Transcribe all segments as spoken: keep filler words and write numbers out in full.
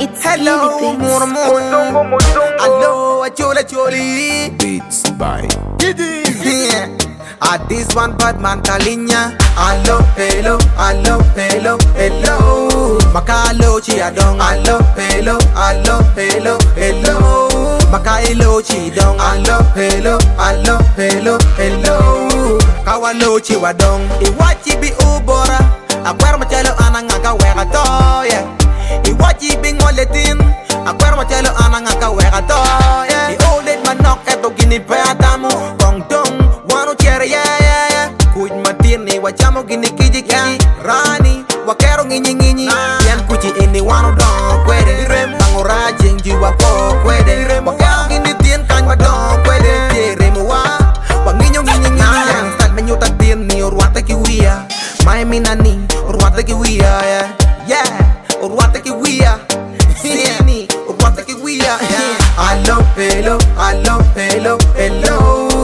It's Hello, Giddy Beats. murmur. Hello, chola choli. Beats by Giddy. Ah, this one bad man talinya. Hello, hello, hello, hello, hello. Makalo chi adong. Hello, hello, hello, hello, hello. Makailo chi dong. Hello, hello, hello, hello, hello. Kawalo chi wadong. Iwachi bi ubora. Akwar machalo ananga kaweka to, yeah. Iwachi bi ngoletin. Akwar machalo ananga kaweka to, yeah. The old late man knock eto gini pe atamu. Kong dong, wano chere, yeah, yeah, yeah. Kuj matini, wachamo gini kiji kiji. Rani, wakero nginyi nginyi. Yan kuchi ini wano dong kwede. Bango rajing jiwa po kwede. Wakero gini tien kany wa dong kwede. Tere muwa, wanginyo nginyi nginyi. Yan start menyuta tien ni urwata kiwia. Mai minani, urwata kiwia, yeah. Yeah, urwata kiwia. Sini, urwata kiwia, yeah. Hello, hello, hello, hello, hello.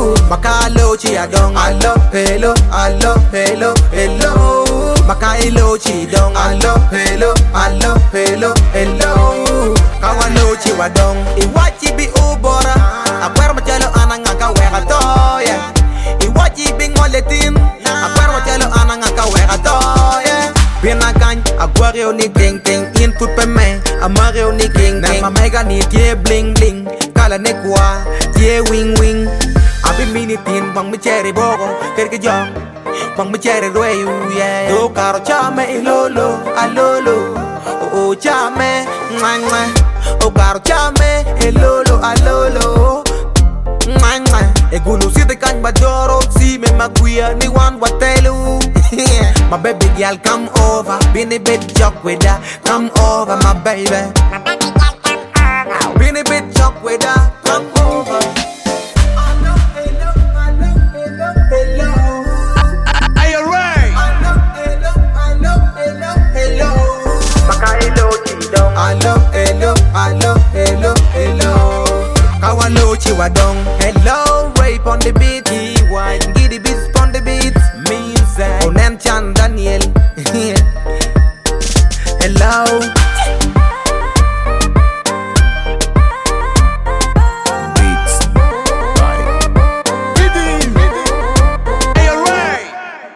Makalo chi adong. Hello, hello, hello, hello, hello. Makailo chi dong. Hello, hello, hello, hello, hello. Kawalo chi wadong. Iwachi bi ubora. Akwar machalo ananga kaweka to, yeah. Iwachi bi ngoletin. Akwar machalo ananga kaweka to, yeah. Binagany, agwareo ni ting ting. Input pe me, amareo ni king king. Na mamega ni tie bling bling. Kala ne kwa, tie wing wing. Abi minitin, bang me cherry bogo. Kerke jong, bang me cherry royu, yeah. Do karo chame ilolo, alolo. O o chame, mwah mwah. O karo chame ilolo, alolo. Mwah mwah. Egunu site kany badoro, si me maguya ni wan watelu. My baby girl come over, been a bit jock with her. Come over, my baby. My baby girl come over. Been a bit jock with her. Come over. Hello, hello, hello, hello, hello. Are you right? Hello, hello, hello, hello, hello. Makailo chidong. Hello, hello, hello, hello, hello. Kawalo chiwadong. Hello, rape on the beat. Wine, giddy beats on the beat. Means that.